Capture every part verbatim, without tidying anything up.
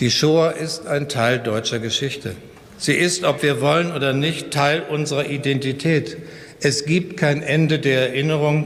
Die Shoah ist ein Teil deutscher Geschichte. Sie ist, ob wir wollen oder nicht, Teil unserer Identität. Es gibt kein Ende der Erinnerung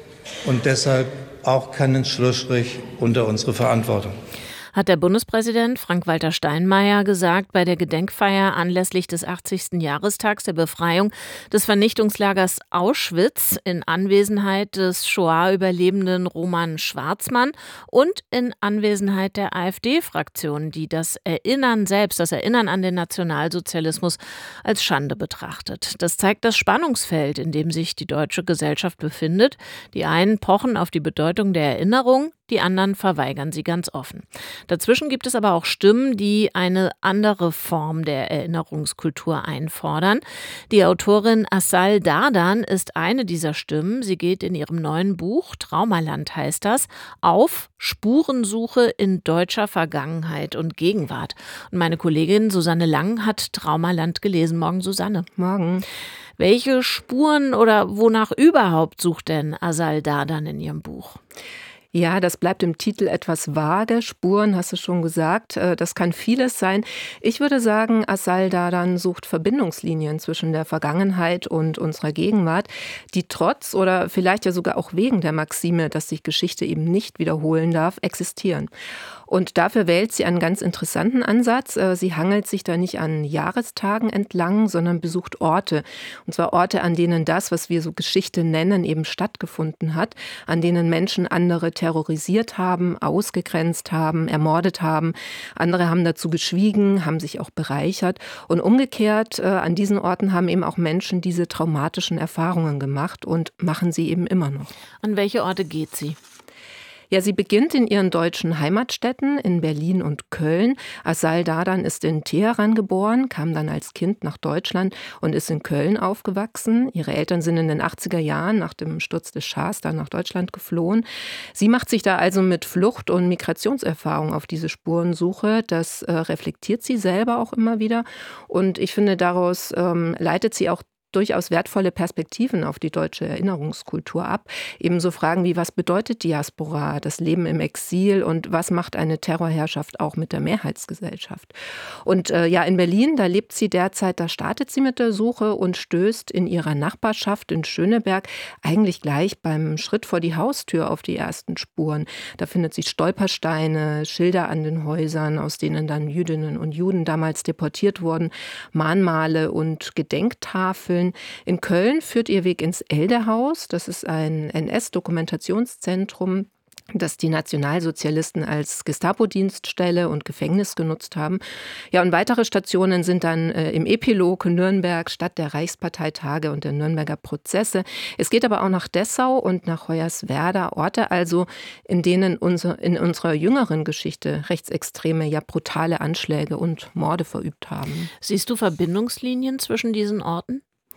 und deshalb auch keinen Schlussstrich unter unsere Verantwortung. Hat der Bundespräsident Frank-Walter Steinmeier gesagt bei der Gedenkfeier anlässlich des achtzigsten Jahrestags der Befreiung des Vernichtungslagers Auschwitz in Anwesenheit des Shoah-Überlebenden Roman Schwarzmann und in Anwesenheit der AfD-Fraktion, die das Erinnern selbst, das Erinnern an den Nationalsozialismus als Schande betrachtet. Das zeigt das Spannungsfeld, in dem sich die deutsche Gesellschaft befindet. Die einen pochen auf die Bedeutung der Erinnerung, die anderen verweigern sie ganz offen. Dazwischen gibt es aber auch Stimmen, die eine andere Form der Erinnerungskultur einfordern. Die Autorin Azal Dardan ist eine dieser Stimmen. Sie geht in ihrem neuen Buch, Traumaland heißt das, auf Spurensuche in deutscher Vergangenheit und Gegenwart. Und meine Kollegin Susanne Lang hat Traumaland gelesen. Morgen, Susanne. Morgen. Welche Spuren oder wonach überhaupt sucht denn Azal Dardan in ihrem Buch? Ja, das bleibt im Titel etwas vage. Spuren, hast du schon gesagt. Das kann vieles sein. Ich würde sagen, Azal Dardan sucht Verbindungslinien zwischen der Vergangenheit und unserer Gegenwart, die trotz oder vielleicht ja sogar auch wegen der Maxime, dass sich Geschichte eben nicht wiederholen darf, existieren. Und dafür wählt sie einen ganz interessanten Ansatz. Sie hangelt sich da nicht an Jahrestagen entlang, sondern besucht Orte. Und zwar Orte, an denen das, was wir so Geschichte nennen, eben stattgefunden hat, an denen Menschen andere terrorisiert haben, ausgegrenzt haben, ermordet haben. Andere haben dazu geschwiegen, haben sich auch bereichert. Und umgekehrt, äh, an diesen Orten haben eben auch Menschen diese traumatischen Erfahrungen gemacht und machen sie eben immer noch. An welche Orte geht sie? Ja, sie beginnt in ihren deutschen Heimatstädten in Berlin und Köln. Azal Dardan ist in Teheran geboren, kam dann als Kind nach Deutschland und ist in Köln aufgewachsen. Ihre Eltern sind in den achtziger Jahren nach dem Sturz des Schahs dann nach Deutschland geflohen. Sie macht sich da also mit Flucht- und Migrationserfahrung auf diese Spurensuche. Das äh, reflektiert sie selber auch immer wieder. Und ich finde, daraus ähm, leitet sie auch durchaus wertvolle Perspektiven auf die deutsche Erinnerungskultur ab. Ebenso Fragen wie, was bedeutet Diaspora, das Leben im Exil und was macht eine Terrorherrschaft auch mit der Mehrheitsgesellschaft? Und äh, ja, in Berlin, da lebt sie derzeit, da startet sie mit der Suche und stößt in ihrer Nachbarschaft in Schöneberg eigentlich gleich beim Schritt vor die Haustür auf die ersten Spuren. Da findet sie Stolpersteine, Schilder an den Häusern, aus denen dann Jüdinnen und Juden damals deportiert wurden, Mahnmale und Gedenktafeln. In Köln führt ihr Weg ins Elderhaus. Das ist ein N S-Dokumentationszentrum, das die Nationalsozialisten als Gestapo-Dienststelle und Gefängnis genutzt haben. Ja, und weitere Stationen sind dann äh, im Epilog Nürnberg, Stadt der Reichsparteitage und der Nürnberger Prozesse. Es geht aber auch nach Dessau und nach Hoyerswerda, Orte also, in denen unser, in unserer jüngeren Geschichte Rechtsextreme ja brutale Anschläge und Morde verübt haben. Siehst du Verbindungslinien zwischen diesen Orten?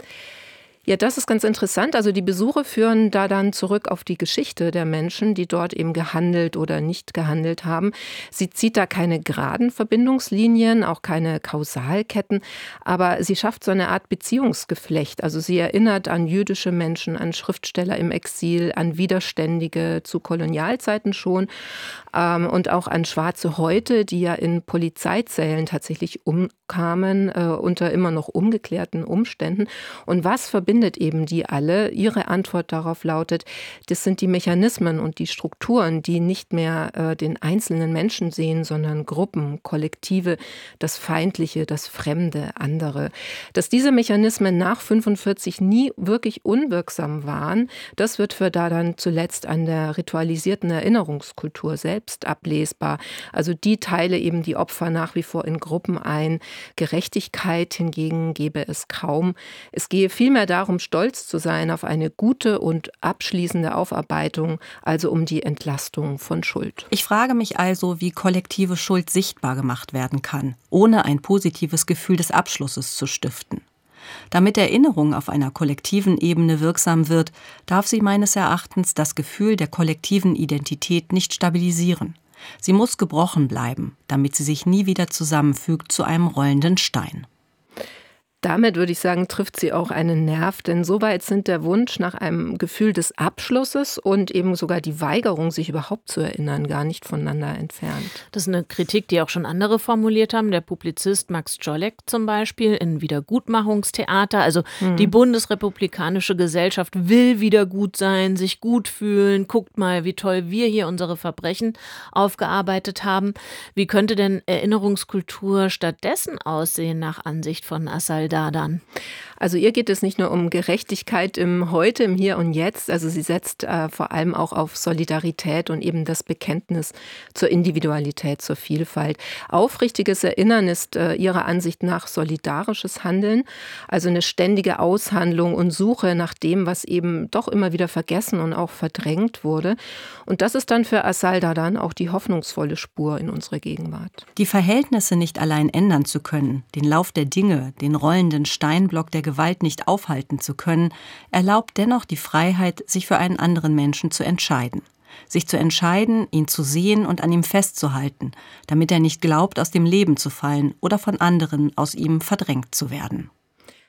Ja, das ist ganz interessant. Also die Besuche führen da dann zurück auf die Geschichte der Menschen, die dort eben gehandelt oder nicht gehandelt haben. Sie zieht da keine geraden Verbindungslinien, auch keine Kausalketten, aber sie schafft so eine Art Beziehungsgeflecht. Also sie erinnert an jüdische Menschen, an Schriftsteller im Exil, an Widerständige zu Kolonialzeiten schon ähm, und auch an Schwarze heute, die ja in Polizeizellen tatsächlich umkamen, äh, unter immer noch ungeklärten Umständen. Und was verbindet eben die alle? Ihre Antwort darauf lautet, das sind die Mechanismen und die Strukturen, die nicht mehr äh, den einzelnen Menschen sehen, sondern Gruppen, Kollektive, das Feindliche, das Fremde, andere. Dass diese Mechanismen nach fünfundvierzig nie wirklich unwirksam waren, das wird für Dardan zuletzt an der ritualisierten Erinnerungskultur selbst ablesbar. Also die teile eben die Opfer nach wie vor in Gruppen ein. Gerechtigkeit hingegen gebe es kaum. Es gehe vielmehr darum, stolz zu sein auf eine gute und abschließende Aufarbeitung, also um die Entlastung von Schuld. Ich frage mich also, wie kollektive Schuld sichtbar gemacht werden kann, ohne ein positives Gefühl des Abschlusses zu stiften. Damit Erinnerung auf einer kollektiven Ebene wirksam wird, darf sie meines Erachtens das Gefühl der kollektiven Identität nicht stabilisieren. Sie muss gebrochen bleiben, damit sie sich nie wieder zusammenfügt zu einem rollenden Stein. Damit würde ich sagen, trifft sie auch einen Nerv, denn soweit sind der Wunsch nach einem Gefühl des Abschlusses und eben sogar die Weigerung, sich überhaupt zu erinnern, gar nicht voneinander entfernt. Das ist eine Kritik, die auch schon andere formuliert haben. Der Publizist Max Czolek zum Beispiel in Wiedergutmachungstheater. Also hm. die bundesrepublikanische Gesellschaft will wieder gut sein, sich gut fühlen. Guckt mal, wie toll wir hier unsere Verbrechen aufgearbeitet haben. Wie könnte denn Erinnerungskultur stattdessen aussehen nach Ansicht von Azal Dadan? Also ihr geht es nicht nur um Gerechtigkeit im Heute, im Hier und Jetzt. Also sie setzt äh, vor allem auch auf Solidarität und eben das Bekenntnis zur Individualität, zur Vielfalt. Aufrichtiges Erinnern ist äh, ihrer Ansicht nach solidarisches Handeln, also eine ständige Aushandlung und Suche nach dem, was eben doch immer wieder vergessen und auch verdrängt wurde. Und das ist dann für Azal Dadan auch die hoffnungsvolle Spur in unserer Gegenwart. Die Verhältnisse nicht allein ändern zu können, den Lauf der Dinge, den rollenden Steinblock der Gewalt nicht aufhalten zu können, erlaubt dennoch die Freiheit, sich für einen anderen Menschen zu entscheiden. Sich zu entscheiden, ihn zu sehen und an ihm festzuhalten, damit er nicht glaubt, aus dem Leben zu fallen oder von anderen aus ihm verdrängt zu werden.